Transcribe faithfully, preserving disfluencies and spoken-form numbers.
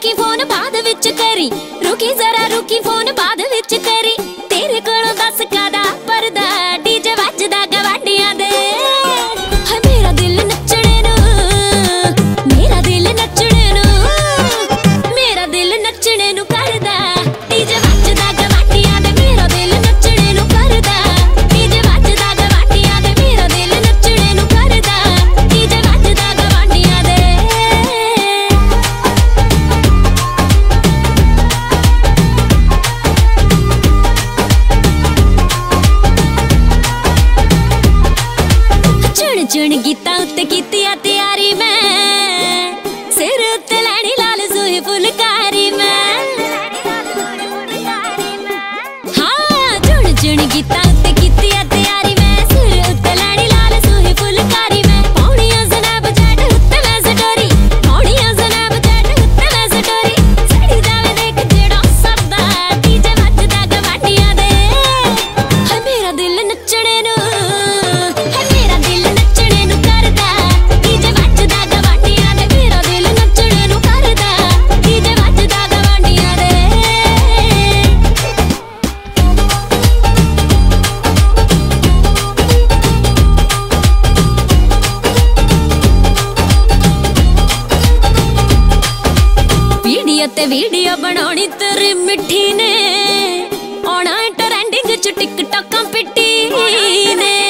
रुकी फोन बाद विच करी, रुकी जरा रुकी फोन बाद विच करी। तेरे कोलों दस कादा परदा डीजे वजदा गवांडियां दे। हाय मेरा दिल नचणे नू, मेरा दिल नचणे नू, मेरा दिल नचणे नू करदा डीजे वजदा गवांडियां दे। मेरा दिल नचणे नू करदा डीजे वजदा गवांडियां दे। मेरा दिल नचणे नू करदा डीजे वजदा गवांडियां दे। चुन चुन गीतां उत्ते कीती आ तैयारी मैं, सिर उत्ते लैनी लाल सूही फुलकारी मैं। हाँ चुन चुन गीतां उत्ते कीती आ तैयारी मैं, सिर उत्ते लैनी लाल सूही फुलकारी मैं। पौड़ियां जनाब चैट उत्ते मैं स्टोरी, पौड़ियां जनाब चैट उत्ते मैं स्टोरी। सड़ी जावे देख जेड़ा सरदा डीजे वजदा गवांडियां दे। हाय मेरा दिल नचणे नू, हाय मेरा दिल नचणे नू करदा डीजे वजदा गवांडियां दे। मेरा दिल नचणे नू करदा डीजे वजदा गवांडियां दे। वीडियो ते वीडियो बनानी तेरी मिठी ने, आना ट्रेंडिंग च टिकटॉक पिट्टी ने।